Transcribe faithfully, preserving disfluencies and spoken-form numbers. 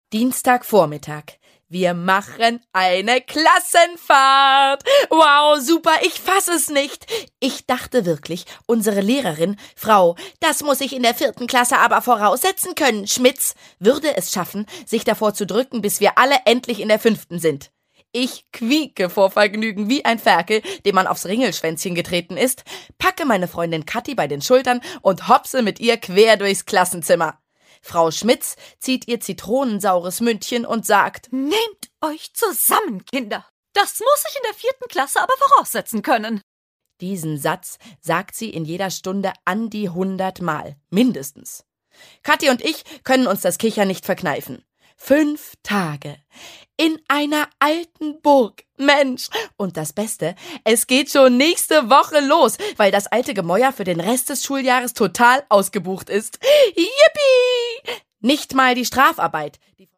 Dienstagvormittag. Wir machen eine Klassenfahrt. Wow, super, ich fass es nicht. Ich dachte wirklich, unsere Lehrerin, Frau, das muss ich in der vierten Klasse aber voraussetzen können, Schmitz, würde es schaffen, sich davor zu drücken, bis wir alle endlich in der fünften sind. Ich quieke vor Vergnügen wie ein Ferkel, dem man aufs Ringelschwänzchen getreten ist, packe meine Freundin Kathi bei den Schultern und hopse mit ihr quer durchs Klassenzimmer. Frau Schmitz zieht ihr zitronensaures Mündchen und sagt: Nehmt euch zusammen, Kinder. Das muss ich in der vierten Klasse aber voraussetzen können. Diesen Satz sagt sie in jeder Stunde an die hundert Mal, mindestens. Kathi und ich können uns das Kichern nicht verkneifen. Fünf Tage. In einer alten Burg. Mensch. Und das Beste, es geht schon nächste Woche los, weil das alte Gemäuer für den Rest des Schuljahres total ausgebucht ist. Yippie! Nicht mal die Strafarbeit.